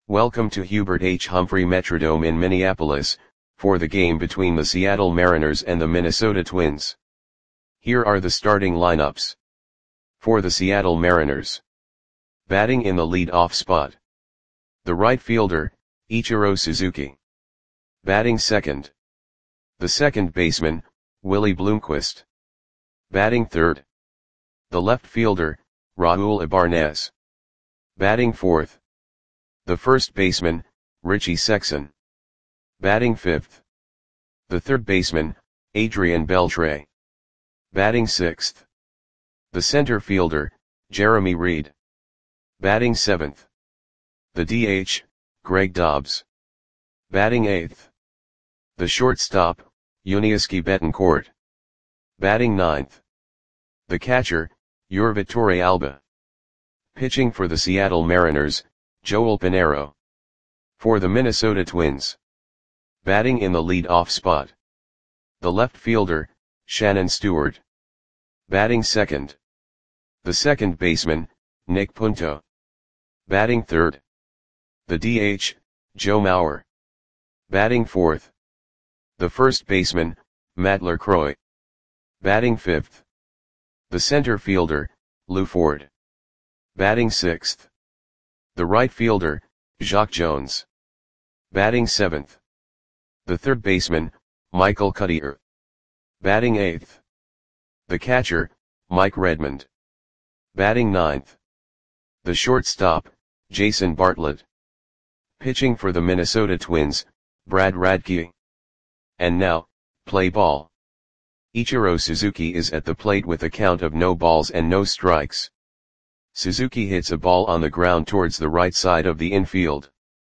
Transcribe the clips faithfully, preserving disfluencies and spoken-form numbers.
Welcome to Hubert H. Humphrey Metrodome in Minneapolis, for the game between the Seattle Mariners and the Minnesota Twins. Here are the starting lineups. For the Seattle Mariners. Batting in the lead-off spot. The right fielder, Ichiro Suzuki. Batting second. The second baseman, Willie Bloomquist. Batting third. The left fielder, Raul Ibanez. Batting fourth. The first baseman, Richie Sexson. Batting fifth. The third baseman, Adrian Beltre. Batting sixth. The center fielder, Jeremy Reed. Batting seventh. The D H, Greg Dobbs. Batting eighth. The shortstop, Yuniesky Betancourt. Batting ninth. The catcher, Yurvatore Alba. Pitching for the Seattle Mariners, Joel Pinheiro. For the Minnesota Twins. Batting in the lead-off spot. The left fielder, Shannon Stewart. Batting second. The second baseman, Nick Punto. Batting third. The D H, Joe Mauer. Batting fourth. The first baseman, Matt LaCroix. Batting fifth. The center fielder, Lou Ford. Batting sixth. The right fielder, Jacque Jones. Batting seventh. The third baseman, Michael Cuddyer. Batting eighth. The catcher, Mike Redmond. Batting ninth. The shortstop, Jason Bartlett. Pitching for the Minnesota Twins, Brad Radke. And now, play ball. Ichiro Suzuki is at the plate with a count of no balls and no strikes. Suzuki hits a ball on the ground towards the right side of the infield.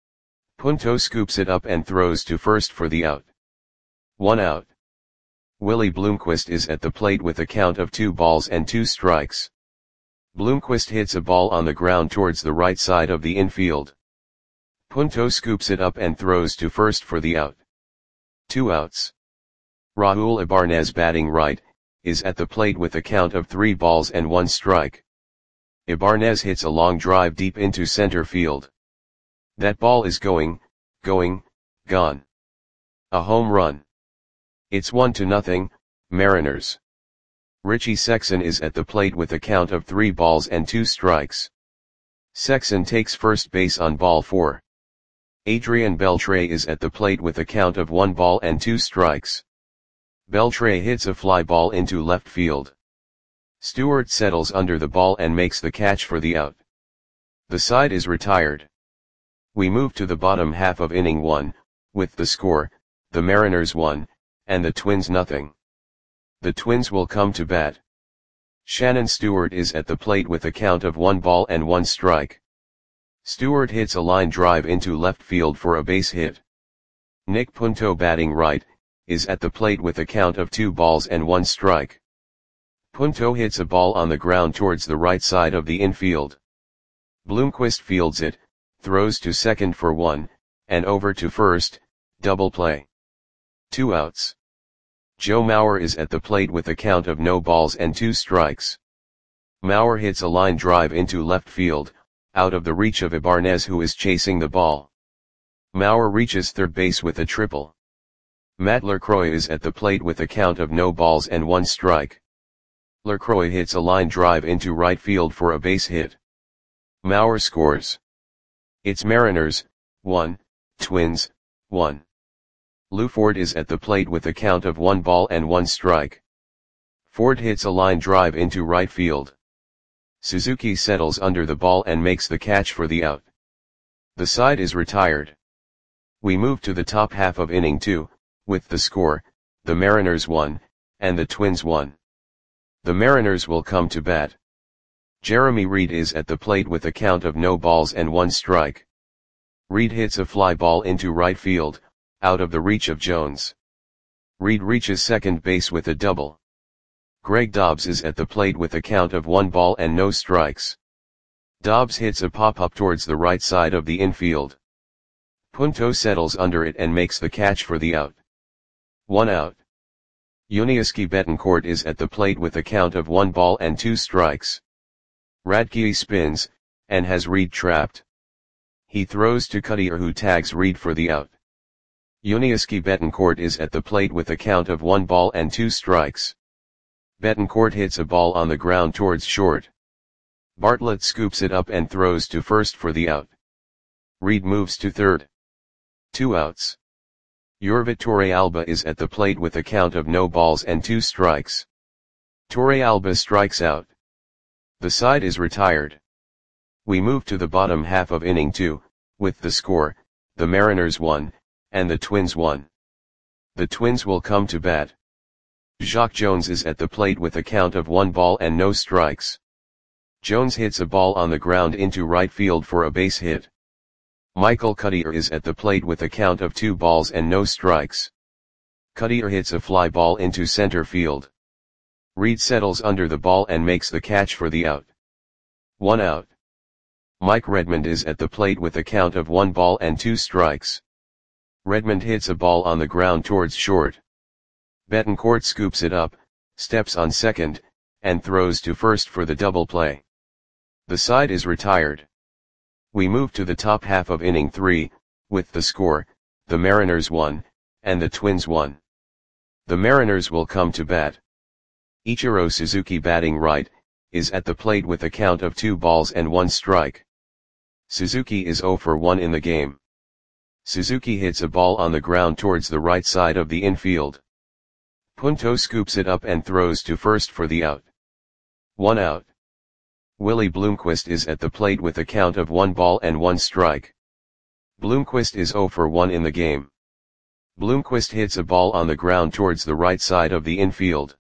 Punto scoops it up and throws to first for the out. One out. Willie Bloomquist is at the plate with a count of two balls and two strikes. Bloomquist hits a ball on the ground towards the right side of the infield. Punto scoops it up and throws to first for the out. Two outs. Raul Ibanez, batting right, is at the plate with a count of three balls and one strike. Ibanez hits a long drive deep into center field. That ball is going, going, gone. A home run. It's one to nothing, Mariners. Richie Sexson is at the plate with a count of three balls and two strikes. Sexson takes first base on ball four. Adrian Beltre is at the plate with a count of one ball and two strikes. Beltre hits a fly ball into left field. Stewart settles under the ball and makes the catch for the out. The side is retired. We move to the bottom half of inning one, with the score, the Mariners one, and the Twins nothing. The Twins will come to bat. Shannon Stewart is at the plate with a count of one ball and one strike. Stewart hits a line drive into left field for a base hit. Nick Punto, batting right, is at the plate with a count of two balls and one strike. Punto hits a ball on the ground towards the right side of the infield. Bloomquist fields it, throws to second for one, and over to first, double play. Two outs. Joe Mauer is at the plate with a count of no balls and two strikes. Mauer hits a line drive into left field, out of the reach of Ibanez, who is chasing the ball. Mauer reaches third base with a triple. Matt LaCroix is at the plate with a count of no balls and one strike. LaCroix hits a line drive into right field for a base hit. Mauer scores. It's Mariners, one, Twins, one. Lou Ford is at the plate with a count of one ball and one strike. Ford hits a line drive into right field. Suzuki settles under the ball and makes the catch for the out. The side is retired. We move to the top half of inning two, with the score, the Mariners one, and the Twins one. The Mariners will come to bat. Jeremy Reed is at the plate with a count of no balls and one strike. Reed hits a fly ball into right field, out of the reach of Jones. Reed reaches second base with a double. Greg Dobbs is at the plate with a count of one ball and no strikes. Dobbs hits a pop-up towards the right side of the infield. Punto settles under it and makes the catch for the out. One out. Yuniesky Betancourt is at the plate with a count of one ball and two strikes. Radke spins, and has Reed trapped. He throws to Cutter, who tags Reed for the out. Yuniesky Betancourt is at the plate with a count of one ball and two strikes. Betancourt hits a ball on the ground towards short. Bartlett scoops it up and throws to first for the out. Reed moves to third. Two outs. Yorvit Torrealba is at the plate with a count of no balls and two strikes. Torrealba strikes out. The side is retired. We move to the bottom half of inning two, with the score, the Mariners one, and the Twins one. The Twins will come to bat. Jacque Jones is at the plate with a count of one ball and no strikes. Jones hits a ball on the ground into right field for a base hit. Michael Cutter is at the plate with a count of two balls and no strikes. Cutter hits a fly ball into center field. Reed settles under the ball and makes the catch for the out. One out. Mike Redmond is at the plate with a count of one ball and two strikes. Redmond hits a ball on the ground towards short. Betancourt scoops it up, steps on second, and throws to first for the double play. The side is retired. We move to the top half of inning three, with the score, the Mariners one, and the Twins one. The Mariners will come to bat. Ichiro Suzuki, batting right, is at the plate with a count of two balls and one strike. Suzuki is zero for one in the game. Suzuki hits a ball on the ground towards the right side of the infield. Punto scoops it up and throws to first for the out. One out. Willie Bloomquist is at the plate with a count of one ball and one strike. Bloomquist is zero for one in the game. Bloomquist hits a ball on the ground towards the right side of the infield.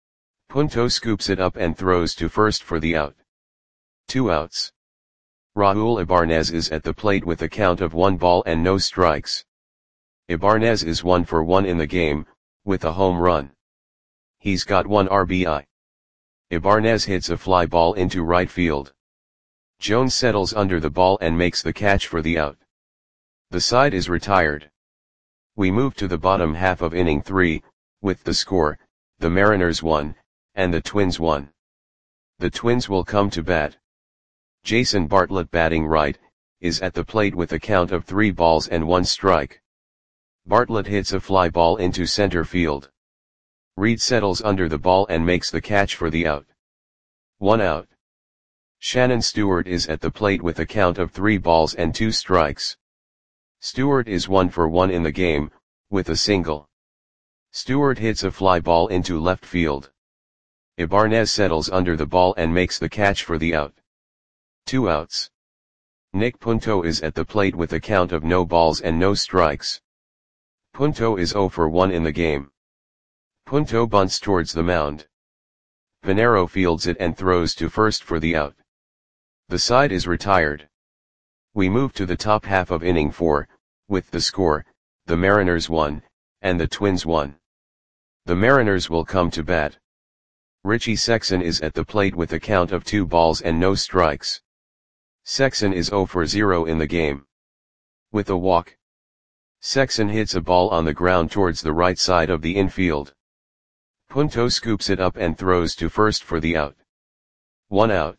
Punto scoops it up and throws to first for the out. Two outs. Raul Ibanez is at the plate with a count of one ball and no strikes. Ibanez is one for one in the game, with a home run. He's got one R B I. Ibanez hits a fly ball into right field. Jones settles under the ball and makes the catch for the out. The side is retired. We move to the bottom half of inning three, with the score, the Mariners one, and the Twins one. The Twins will come to bat. Jason Bartlett, batting right, is at the plate with a count of three balls and one strike. Bartlett hits a fly ball into center field. Reed settles under the ball and makes the catch for the out. One out. Shannon Stewart is at the plate with a count of three balls and two strikes. Stewart is one for one in the game, with a single. Stewart hits a fly ball into left field. Ibanez settles under the ball and makes the catch for the out. Two outs. Nick Punto is at the plate with a count of no balls and no strikes. Punto is zero for one in the game. Punto bunts towards the mound. Pinero fields it and throws to first for the out. The side is retired. We move to the top half of inning four, with the score, the Mariners one, and the Twins one. The Mariners will come to bat. Richie Sexson is at the plate with a count of two balls and no strikes. Sexson is zero for zero in the game. With a walk. Sexson hits a ball on the ground towards the right side of the infield. Punto scoops it up and throws to first for the out. One out.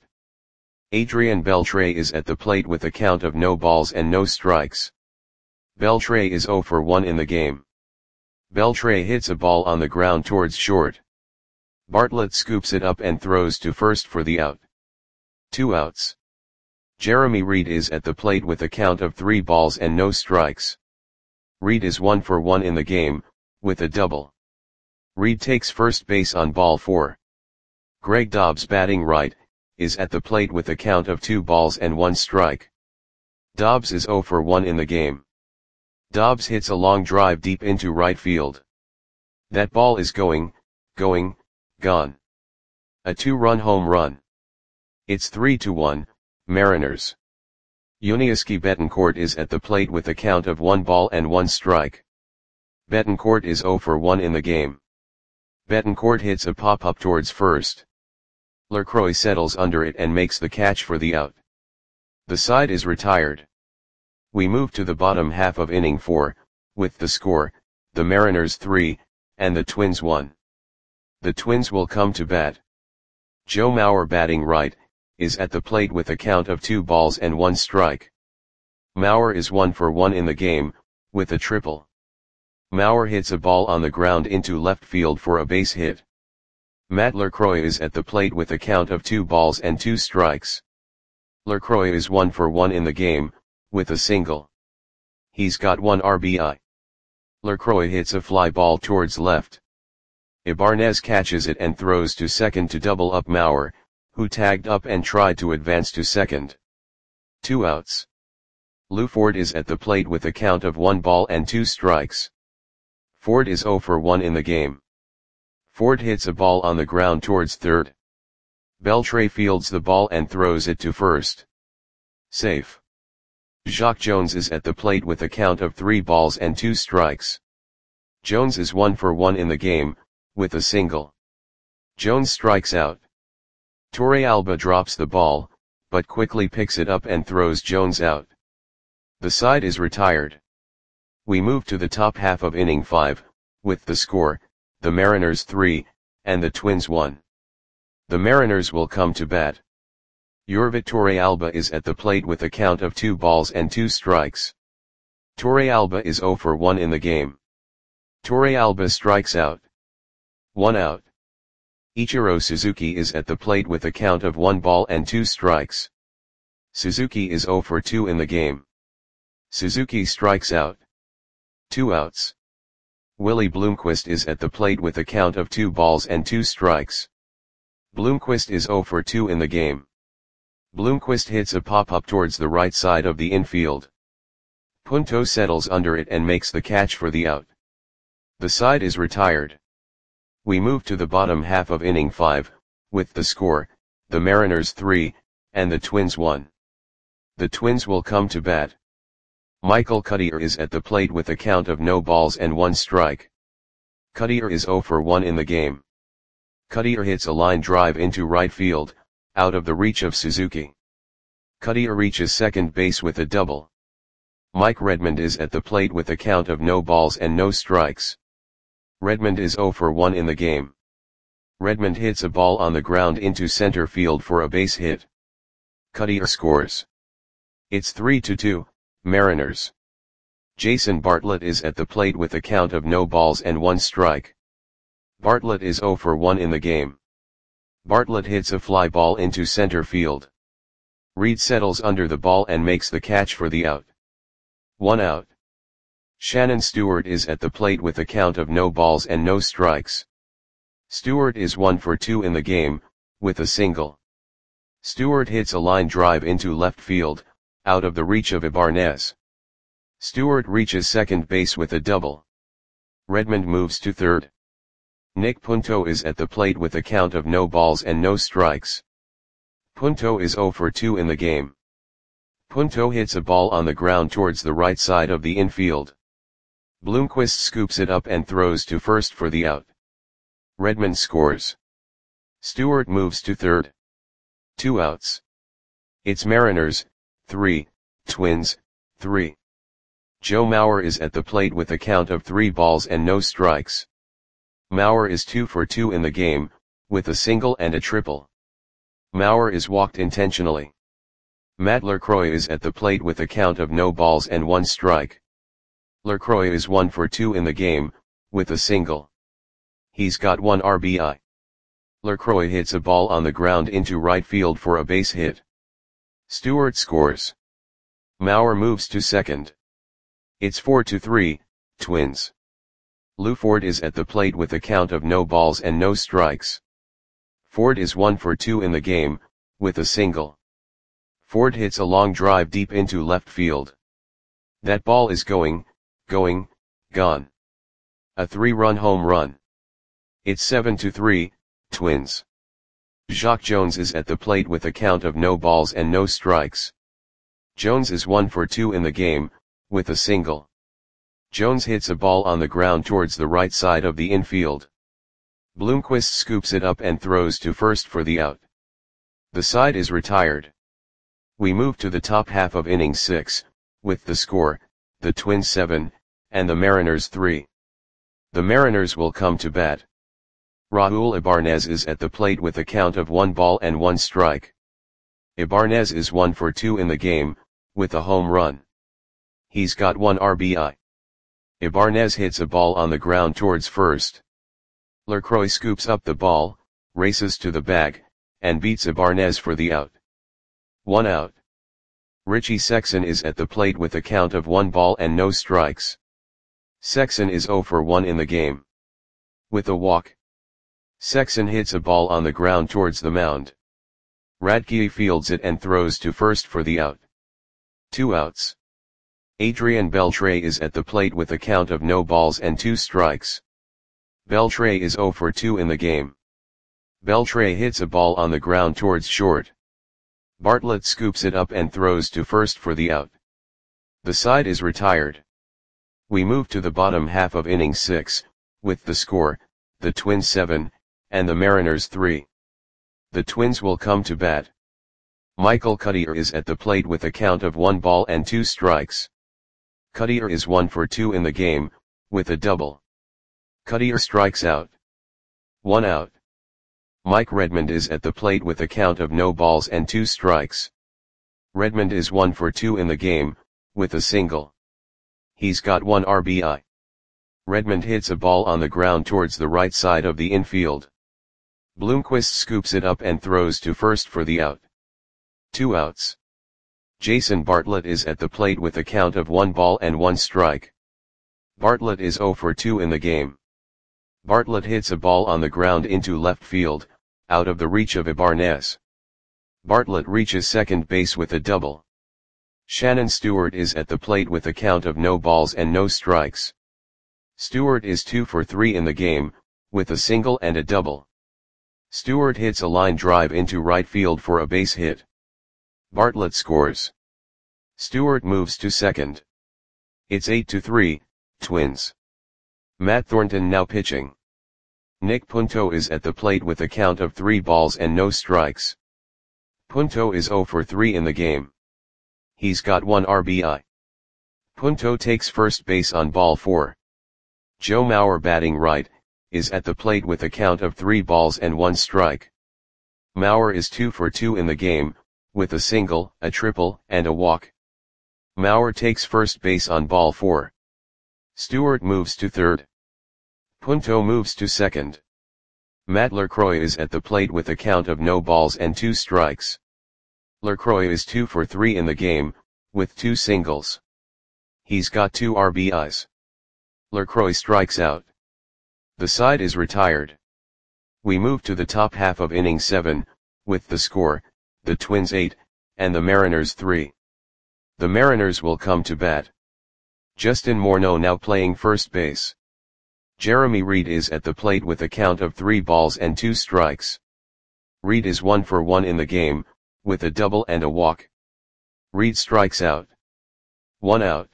Adrian Beltre is at the plate with a count of no balls and no strikes. Beltre is zero for one in the game. Beltre hits a ball on the ground towards short. Bartlett scoops it up and throws to first for the out. Two outs. Jeremy Reed is at the plate with a count of three balls and no strikes. Reed is one for one in the game, with a double. Reed takes first base on ball four. Greg Dobbs, batting right, is at the plate with a count of two balls and one strike. Dobbs is zero for one in the game. Dobbs hits a long drive deep into right field. That ball is going, going, gone. A two-run home run. It's three to one, Mariners. Yuniesky Betancourt is at the plate with a count of one ball and one strike. Betancourt is zero for one in the game. Betancourt hits a pop-up towards first. LaCroix settles under it and makes the catch for the out. The side is retired. We move to the bottom half of inning four, with the score, the Mariners three, and the Twins one. The Twins will come to bat. Joe Mauer, batting right, is at the plate with a count of two balls and one strike. Maurer is one for one in the game, with a triple. Maurer hits a ball on the ground into left field for a base hit. Matt Lacroix is at the plate with a count of two balls and two strikes. Lacroix is one for one in the game, with a single. He's got one R B I. Lacroix hits a fly ball towards left. Ibanez catches it and throws to second to double up Maurer, who tagged up and tried to advance to second. Two outs. Lou Ford is at the plate with a count of one ball and two strikes. Ford is zero for one in the game. Ford hits a ball on the ground towards third. Beltre fields the ball and throws it to first. Safe. Jacque Jones is at the plate with a count of three balls and two strikes. Jones is one for one in the game, with a single. Jones strikes out. Torrealba drops the ball, but quickly picks it up and throws Jones out. The side is retired. We move to the top half of inning five, with the score, the Mariners three, and the Twins one. The Mariners will come to bat. Yorvit Torrealba is at the plate with a count of two balls and two strikes. Torrealba is zero for one in the game. Torrealba strikes out. One out. Ichiro Suzuki is at the plate with a count of one ball and two strikes. Suzuki is zero for two in the game. Suzuki strikes out. Two outs. Willie Bloomquist is at the plate with a count of two balls and two strikes. Bloomquist is zero for two in the game. Bloomquist hits a pop-up towards the right side of the infield. Punto settles under it and makes the catch for the out. The side is retired. We move to the bottom half of inning five, with the score, the Mariners three, and the Twins one. The Twins will come to bat. Michael Cuddyer is at the plate with a count of no balls and one strike. Cuddyer is zero for one in the game. Cuddyer hits a line drive into right field, out of the reach of Suzuki. Cuddyer reaches second base with a double. Mike Redmond is at the plate with a count of no balls and no strikes. Redmond is zero for one in the game. Redmond hits a ball on the ground into center field for a base hit. Cuddyer scores. It's three to two, Mariners. Jason Bartlett is at the plate with a count of no balls and one strike. Bartlett is zero for one in the game. Bartlett hits a fly ball into center field. Reed settles under the ball and makes the catch for the out. One out. Shannon Stewart is at the plate with a count of no balls and no strikes. Stewart is one for two in the game, with a single. Stewart hits a line drive into left field, out of the reach of Ibanez. Stewart reaches second base with a double. Redmond moves to third. Nick Punto is at the plate with a count of no balls and no strikes. Punto is zero for two in the game. Punto hits a ball on the ground towards the right side of the infield. Bloomquist scoops it up and throws to first for the out. Redmond scores. Stewart moves to third. Two outs. It's Mariners, three, Twins, three. Joe Mauer is at the plate with a count of three balls and no strikes. Mauer is two for two in the game, with a single and a triple. Mauer is walked intentionally. Matt Lacroix is at the plate with a count of no balls and one strike. Lacroix is one for two in the game, with a single. He's got one R B I. Lacroix hits a ball on the ground into right field for a base hit. Stewart scores. Mauer moves to second. It's four to three, Twins. Lou Ford is at the plate with a count of no balls and no strikes. Ford is one for two in the game, with a single. Ford hits a long drive deep into left field. That ball is going, going, gone. A three-run home run. It's seven to three, Twins. Jacque Jones is at the plate with a count of no balls and no strikes. Jones is one for two in the game, with a single. Jones hits a ball on the ground towards the right side of the infield. Bloomquist scoops it up and throws to first for the out. The side is retired. We move to the top half of inning six, with the score, the Twins seven, and the Mariners three. The Mariners will come to bat. Raul Ibanez is at the plate with a count of one ball and one strike. Ibanez is one for two in the game, with a home run. He's got one R B I. Ibanez hits a ball on the ground towards first. Lucroy scoops up the ball, races to the bag, and beats Ibanez for the out. One out. Richie Sexson is at the plate with a count of one ball and no strikes. Sexson is zero for one in the game. With a walk, Sexson hits a ball on the ground towards the mound. Radke fields it and throws to first for the out. Two outs. Adrian Beltre is at the plate with a count of no balls and two strikes. Beltre is zero for two in the game. Beltre hits a ball on the ground towards short. Bartlett scoops it up and throws to first for the out. The side is retired. We move to the bottom half of inning six, with the score, the Twins seven, and the Mariners three. The Twins will come to bat. Michael Cuddyer is at the plate with a count of one ball and two strikes. Cuddyer is one for two in the game, with a double. Cuddyer strikes out. One out. Mike Redmond is at the plate with a count of no balls and two strikes. Redmond is one for two in the game, with a single. He's got one R B I. Redmond hits a ball on the ground towards the right side of the infield. Bloomquist scoops it up and throws to first for the out. Two outs. Jason Bartlett is at the plate with a count of one ball and one strike. Bartlett is zero for two in the game. Bartlett hits a ball on the ground into left field, out of the reach of Ibanez. Bartlett reaches second base with a double. Shannon Stewart is at the plate with a count of no balls and no strikes. Stewart is two for three in the game, with a single and a double. Stewart hits a line drive into right field for a base hit. Bartlett scores. Stewart moves to second. It's eight to three, Twins. Matt Thornton now pitching. Nick Punto is at the plate with a count of three balls and no strikes. Punto is zero for three in the game. He's got one R B I. Punto takes first base on ball four. Joe Mauer batting right, is at the plate with a count of three balls and one strike. Mauer is two for two in the game, with a single, a triple, and a walk. Mauer takes first base on ball four. Stewart moves to third. Punto moves to second. Matt Lucroy is at the plate with a count of no balls and two strikes. Lucroy is two for three in the game, with two singles. He's got two R B Is. Lucroy strikes out. The side is retired. We move to the top half of inning seven, with the score, the Twins eight, and the Mariners three. The Mariners will come to bat. Justin Morneau now playing first base. Jeremy Reed is at the plate with a count of three balls and two strikes. Reed is one for one in the game, with a double and a walk. Reed strikes out. One out.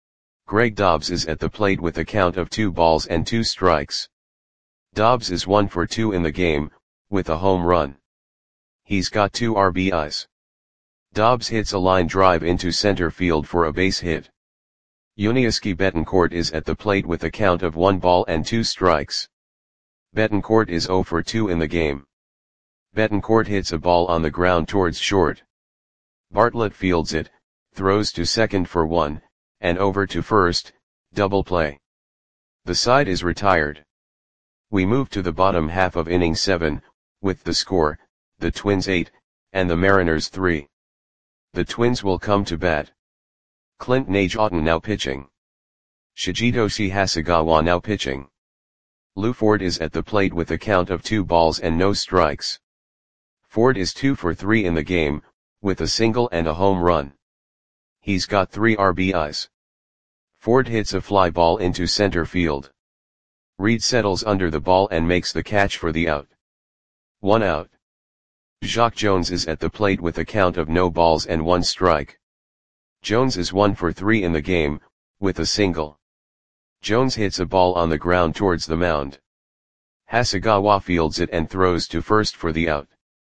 Greg Dobbs is at the plate with a count of two balls and two strikes. Dobbs is one for two in the game, with a home run. He's got two R B Is. Dobbs hits a line drive into center field for a base hit. Yuniesky Betancourt is at the plate with a count of one ball and two strikes. Betancourt is zero for two in the game. Betancourt hits a ball on the ground towards short. Bartlett fields it, throws to second for one, and over to first, double play. The side is retired. We move to the bottom half of inning seven, with the score, the Twins eight, and the Mariners three. The Twins will come to bat. Clint Nage-Otten now pitching. Shigetoshi Hasegawa now pitching. Lou Ford is at the plate with a count of two balls and no strikes. Ford is two for three in the game, with a single and a home run. He's got three R B Is. Ford hits a fly ball into center field. Reed settles under the ball and makes the catch for the out. One out. Jacque Jones is at the plate with a count of no balls and one strike. Jones is one for three in the game, with a single. Jones hits a ball on the ground towards the mound. Hasegawa fields it and throws to first for the out.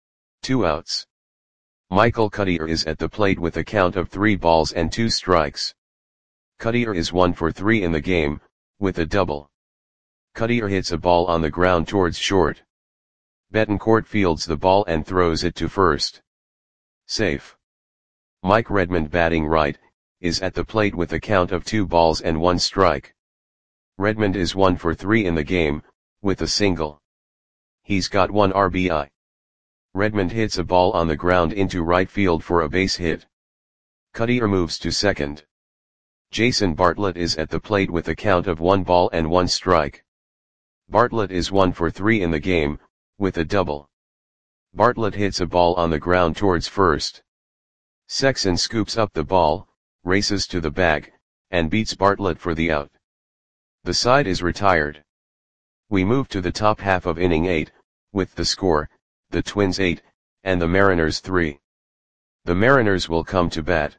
Two outs. Michael Cuddyer is at the plate with a count of three balls and two strikes. Cuddyer is one for three in the game, with a double. Cuddyer hits a ball on the ground towards short. Betancourt fields the ball and throws it to first. Safe. Mike Redmond batting right, is at the plate with a count of two balls and one strike. Redmond is one for three in the game, with a single. He's got one R B I. Redmond hits a ball on the ground into right field for a base hit. Cuttier moves to second. Jason Bartlett is at the plate with a count of one ball and one strike. Bartlett is one for three in the game, with a double. Bartlett hits a ball on the ground towards first. Sexson scoops up the ball, races to the bag, and beats Bartlett for the out. The side is retired. We move to the top half of inning eight, with the score, the Twins eight, and the Mariners three. The Mariners will come to bat.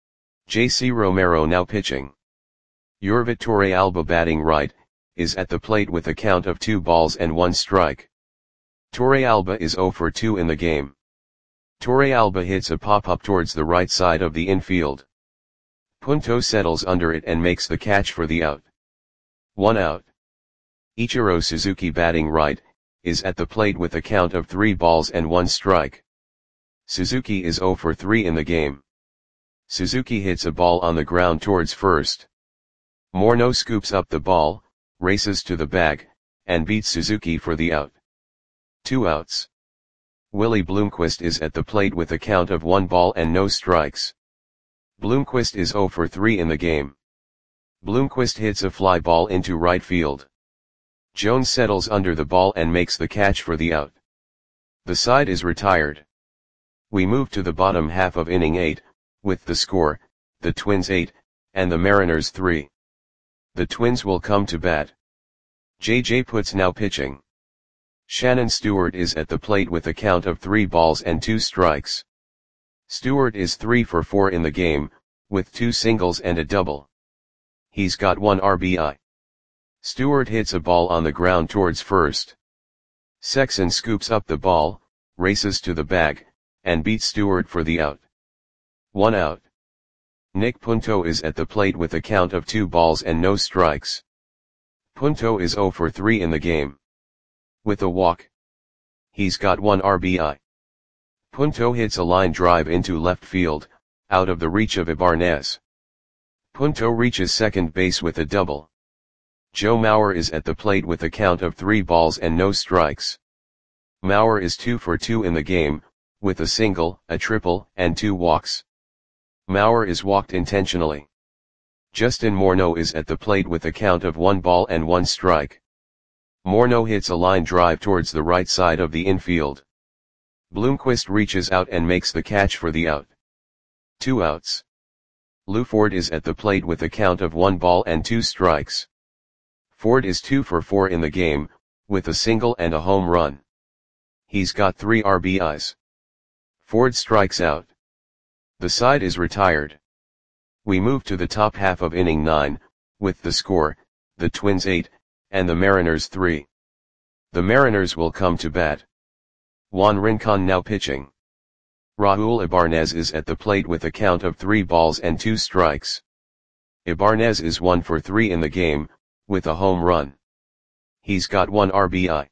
J C Romero now pitching. Yorvit Torrealba batting right, is at the plate with a count of two balls and one strike. Torrealba is zero for two in the game. Torrealba hits a pop-up towards the right side of the infield. Punto settles under it and makes the catch for the out. One out. Ichiro Suzuki batting right, is at the plate with a count of three balls and one strike. Suzuki is zero for three in the game. Suzuki hits a ball on the ground towards first. Morneau scoops up the ball, races to the bag, and beats Suzuki for the out. Two outs. Willie Bloomquist is at the plate with a count of one ball and no strikes. Bloomquist is zero for three in the game. Bloomquist hits a fly ball into right field. Jones settles under the ball and makes the catch for the out. The side is retired. We move to the bottom half of inning eight, with the score, the Twins eight, and the Mariners three. The Twins will come to bat. J J Putz now pitching. Shannon Stewart is at the plate with a count of three balls and two strikes. Stewart is three for four in the game, with two singles and a double. He's got one R B I. Stewart hits a ball on the ground towards first. Sexson scoops up the ball, races to the bag, and beats Stewart for the out. One out. Nick Punto is at the plate with a count of two balls and no strikes. Punto is zero for three in the game. With a walk. He's got one R B I. Punto hits a line drive into left field, out of the reach of Ibanez. Punto reaches second base with a double. Joe Mauer is at the plate with a count of three balls and no strikes. Mauer is two for two in the game, with a single, a triple, and two walks. Mauer is walked intentionally. Justin Morneau is at the plate with a count of one ball and one strike. Morneau hits a line drive towards the right side of the infield. Bloomquist reaches out and makes the catch for the out. Two outs. Lou Ford is at the plate with a count of one ball and two strikes. Ford is two for four in the game, with a single and a home run. He's got three R B Is. Ford strikes out. The side is retired. We move to the top half of inning nine, with the score, the Twins eight, and the Mariners three. The Mariners will come to bat. Juan Rincon now pitching. Raul Ibanez is at the plate with a count of three balls and two strikes. Ibanez is one for three in the game, with a home run. He's got one R B I.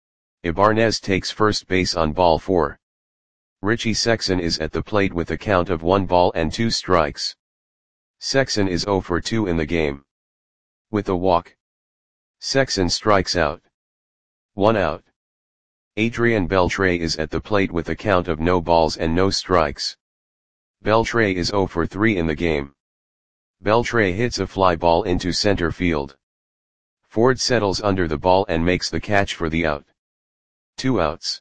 Ibanez takes first base on ball four. Richie Sexson is at the plate with a count of one ball and two strikes. Sexson is zero for two in the game. With a walk. Sexson strikes out. One out. Adrian Beltre is at the plate with a count of no balls and no strikes. Beltre is zero for three in the game. Beltre hits a fly ball into center field. Ford settles under the ball and makes the catch for the out. Two outs.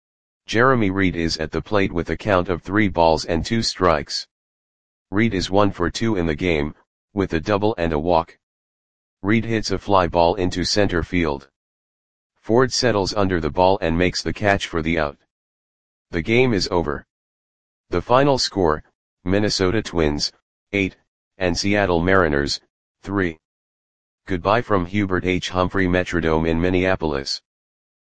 Jeremy Reed is at the plate with a count of three balls and two strikes. Reed is one for two in the game, with a double and a walk. Reed hits a fly ball into center field. Ford settles under the ball and makes the catch for the out. The game is over. The final score, Minnesota Twins, eight, and Seattle Mariners, three. Goodbye from Hubert H. Humphrey Metrodome in Minneapolis.